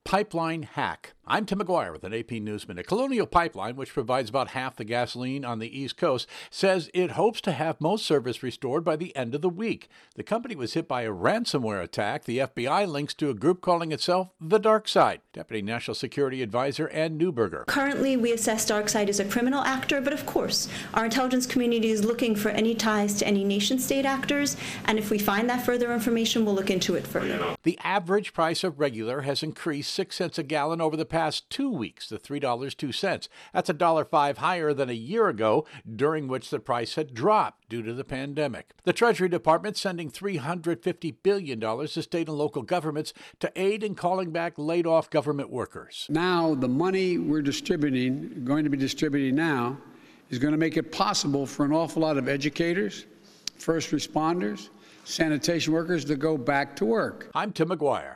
pipeline hack. I'm Tim McGuire with an AP News Minute. Colonial Pipeline, which provides about half the gasoline on the East Coast, says it hopes to have most service restored by the end of the week. The company was hit by a ransomware attack. The FBI links to a group calling itself the Dark Side. Deputy National Security Advisor Ann Neuberger. Currently, we assess Dark Side as a criminal actor, but of course, our intelligence community is looking for any ties to any nation-state actors, and if we find that further information, we'll look into it further. The average price of regular has increased 6 cents a gallon over the past 2 weeks to $3.02. That's $1.05 higher than a year ago, during which the price had dropped due to the pandemic. The Treasury Department sending $350 billion to state and local governments to aid in calling back laid-off government workers. Now, the money we're going to be distributing now, is going to make it possible for an awful lot of educators, first responders, sanitation workers to go back to work. I'm Tim McGuire.